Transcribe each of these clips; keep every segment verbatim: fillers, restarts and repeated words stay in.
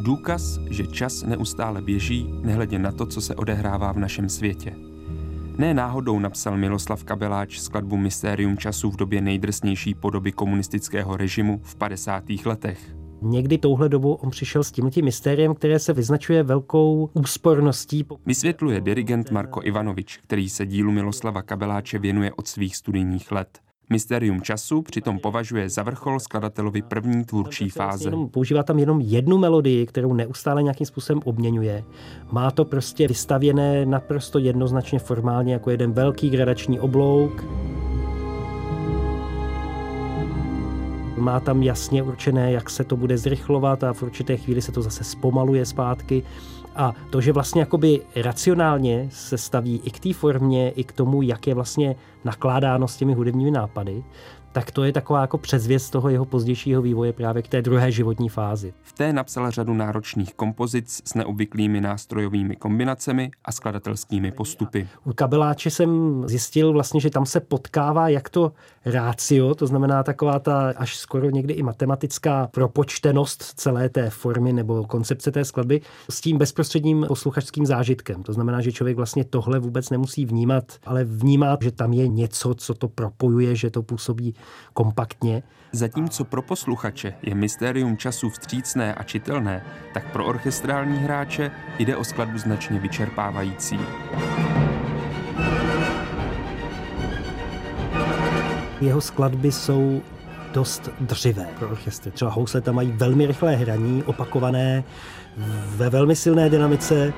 Důkaz, že čas neustále běží, nehledě na to, co se odehrává v našem světě. Ne náhodou napsal Miloslav Kabeláč skladbu Mystérium času v době nejdrsnější podoby komunistického režimu v padesátých letech. Někdy touhle dobou on přišel s tímhletím mystériem, které se vyznačuje velkou úsporností. Vysvětluje dirigent Marko Ivanovič, který se dílu Miloslava Kabeláče věnuje od svých studijních let. Mystérium času přitom považuje za vrchol skladatelovy první tvůrčí fáze. Používá tam jenom jednu melodii, kterou neustále nějakým způsobem obměňuje. Má to prostě vystavěné naprosto jednoznačně formálně jako jeden velký gradační oblouk. Má tam jasně určené, jak se to bude zrychlovat a v určité chvíli se to zase zpomaluje zpátky. A to, že vlastně jakoby racionálně se staví i k té formě, i k tomu, jak je vlastně nakládáno s těmi hudebními nápady, tak to je taková jako předzvěst toho jeho pozdějšího vývoje právě k té druhé životní fázi. V té napsal řadu náročných kompozic s neobvyklými nástrojovými kombinacemi a skladatelskými postupy. U Kabeláče jsem zjistil vlastně, že tam se potkává jak to ratio, to znamená taková ta až skoro někdy i matematická propočtenost celé té formy nebo koncepce té skladby s tím bezprostředním posluchačským zážitkem. To znamená, že člověk vlastně tohle vůbec nemusí vnímat, ale vnímá, že tam je něco, co to propojuje, že to působí kompaktně. Zatímco pro posluchače je Mystérium času vstřícné a čitelné, tak pro orchestrální hráče jde o skladbu značně vyčerpávající. Jeho skladby jsou dost dřivé pro orchestr. Třeba housle tam mají velmi rychlé hraní, opakované, ve velmi silné dynamice,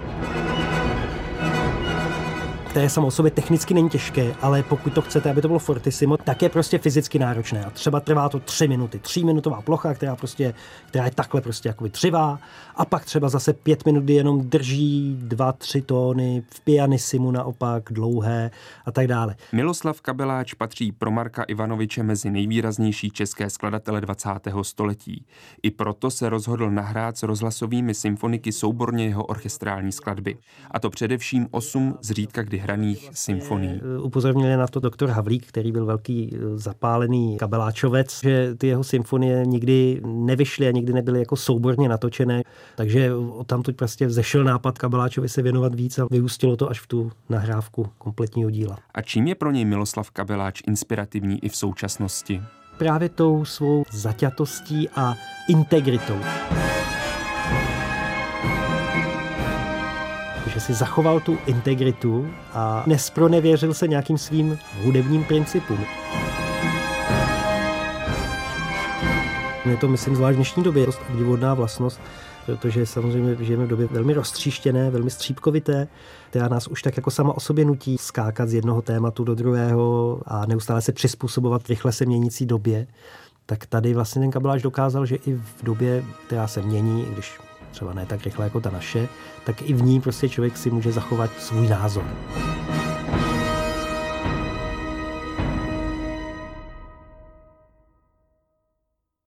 které samo o sobě technicky není těžké, ale pokud to chcete, aby to bylo fortissimo, tak je prostě fyzicky náročné. A třeba trvá to tři minuty. Tříminutová plocha, která, prostě, která je takhle prostě jakoby dřivá. A pak třeba zase pět minut jenom drží dva, tři tóny, v pianissimu naopak dlouhé a tak dále. Miloslav Kabeláč patří pro Marka Ivanoviče mezi nejvýraznější české skladatele dvacátého století. I proto se rozhodl nahrát s rozhlasovými symfoniky souborně jeho orchestrální skladby. A to především osm zřídka kdy hraných symfonií. Upozornil na to doktor Havlík, který byl velký zapálený kabeláčovec, že ty jeho symfonie nikdy nevyšly a nikdy nebyly jako souborně natočené, takže odtamtud prostě vzešel nápad Kabeláčovi se věnovat víc a vyústilo to až v tu nahrávku kompletního díla. A čím je pro něj Miloslav Kabeláč inspirativní i v současnosti? Právě tou svou zaťatostí a integritou. Že si zachoval tu integritu a nespronevěřil se nějakým svým hudebním principům. Je to, myslím, zvlášť v dnešní době dost obdivuhodná vlastnost, protože samozřejmě žijeme v době velmi roztříštěné, velmi střípkovité, která nás už tak jako sama o sobě nutí skákat z jednoho tématu do druhého a neustále se přizpůsobovat rychle se měnící době. Tak tady vlastně ten Kabeláč dokázal, že i v době, která se mění, když třeba ne tak rychle jako ta naše, tak i v ní prostě člověk si může zachovat svůj názor.